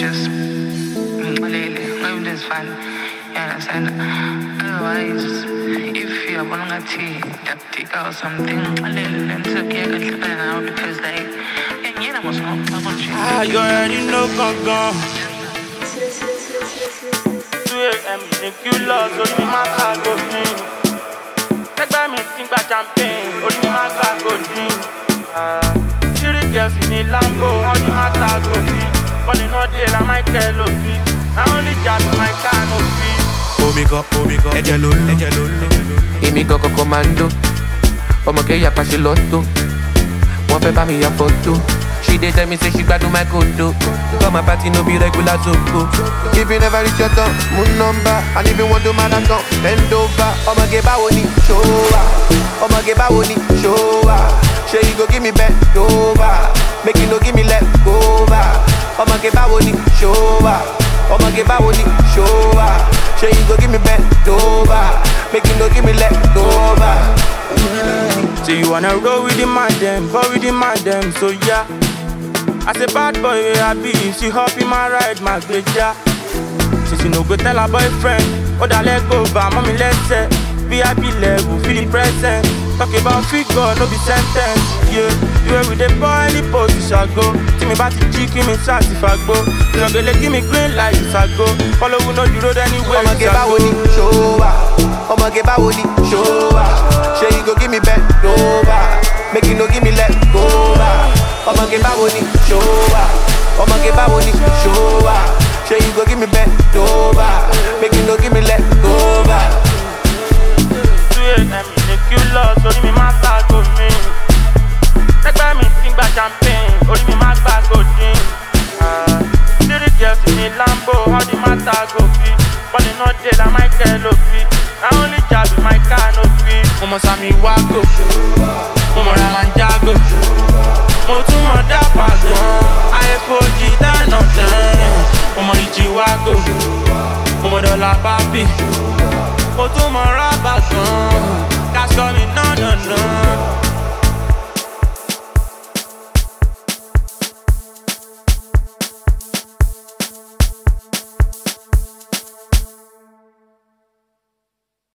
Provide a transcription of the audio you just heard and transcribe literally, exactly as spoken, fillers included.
just lately, maybe just fun. You understand? Otherwise, if you are one of that take out something, then took care of it now because they, and you know what's wrong. Ah, you already know, gone, gone. two a.m. Make you lost, only my car go drink. Take by me, think about champagne, only my car go drink. Ah, three girls in a Lambo, only my car go drink. But in no deal, I might tell of it. I only got my car no fee. Omigo, omigo, eje lolo, eje lolo. Imi go go commando. Omo ke ya passe lotto. Wọ́n fẹ́ bá mi ya photo. She dey tell me say she gbadu my kodo. Come my party no be regular zoko. If you never reach your turn, moon number. And if you want to marathon, bend over. Omo ge bawo ni show up. Omo ge bawo ni show up. Say you go give me bend over. Make you no give me let go over. Omo ge bawo ni show up. Omo ge bawo ni show up. Say you go give me bend over. Make you no give me let go over. So you wanna roll with the man them, go with the man them, so yeah. As a bad boy, I be, she hop in my ride, my gbeja. She she no go tell her boyfriend, oh that let go, but mommy let's say V I P level, feel the present. Talk about figure, no be sentence, yeah. You were with the boy, any post, you shall go. See me about the G, give me shots if I go. You know, they give me green light if I go. Follow we know the road anywhere, I'ma get back with the show up. I'ma get back with the show up. Say you go give me bend over. Make you no give me let go over. I'ma get back with the show up. I'ma get back with the show up. Say you go give me bend over. Make you no give me let go over. two a.m. make you lost, only me my car go me. Take by me, think about champagne, only me my car go drink. Ah, three girls in a Lambo, how the matter go be? But in no deal, I might tell of it. I only job with my car, no fee. Momo Sami Wako, Momo Ramanjago, Motu Moda Pagon, I F O G down on ten. Momo Ichiwago, Momo Dola Papi, Motu Mora Bagon, Cash coming, no, no, no.